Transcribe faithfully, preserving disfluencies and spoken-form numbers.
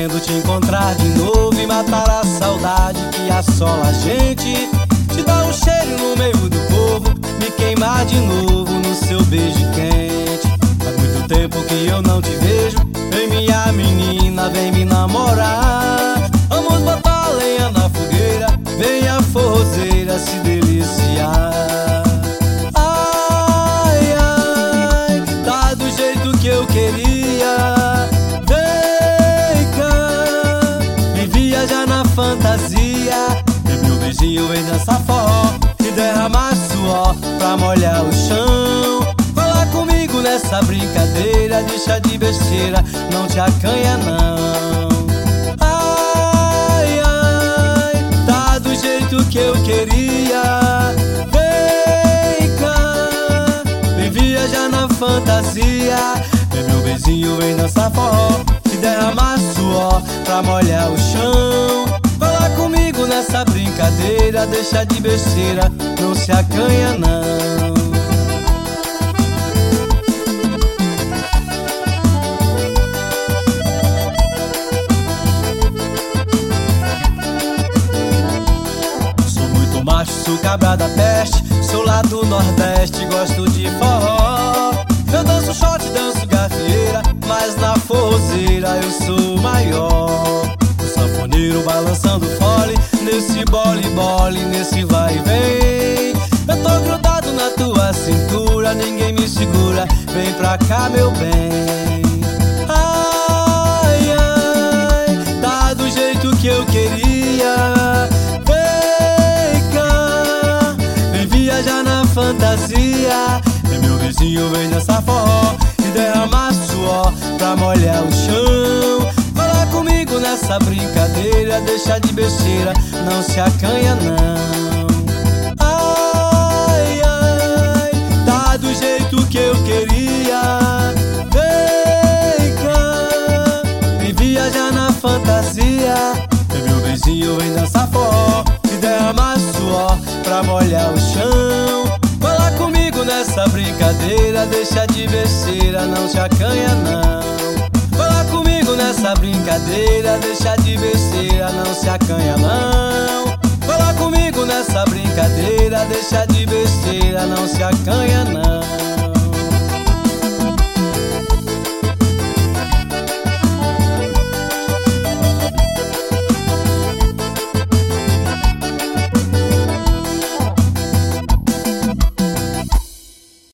querendo te encontrar de novo e matar a saudade que assola a gente. Te dar um cheiro no meio do povo, me queimar de novo no seu beijo quente. Faz muito tempo que eu não te vejo, vem minha menina, vem me namorar. Vamos botar a lenha na fogueira, vem a forrozeira se deliciar. Ai, ai, tá do jeito que eu queria. Vem cá, vem viajar na fantasia. E meu beijinho vem dançar forró e derramar suor pra molhar o chão. Cola comigo nessa brincadeira, deixa de besteira, não te acanha não. Ai, ai, tá do jeito que eu queria. Vem cá, vem viajar na fantasia. E meu beijinho vem dançar forró e derramar suor pra molhar o chão. Cola comigo nessa brincadeira, deixa de besteira, não se acanha não. Sou muito macho, sou cabra da peste, sou lá do Nordeste, gosto de forró. Eu danço shot, danço gafieira, mas na forrozeira eu sou maior. Sanfoneiro balançando fole, nesse bole-bole, nesse vai e vem. Eu tô grudado na tua cintura, ninguém me segura, vem pra cá meu bem. Ai, ai, tá do jeito que eu queria. Vem cá, vem viajar na fantasia. E meu vizinho vem dançar forró e derramar suor pra molhar o chão. Comigo nessa brincadeira, deixa de besteira, não se acanha não. Ai, ai, tá do jeito que eu queria. Vem cá, vem viajar na fantasia. E meu beijinho vem dançar forró e derramar suor pra molhar o chão. Cola comigo nessa brincadeira, deixa de besteira, não se acanha não. Cola comigo nessa brincadeira, deixa de besteira, não se acanha não. Cola comigo nessa brincadeira, deixa de besteira, não se acanha não.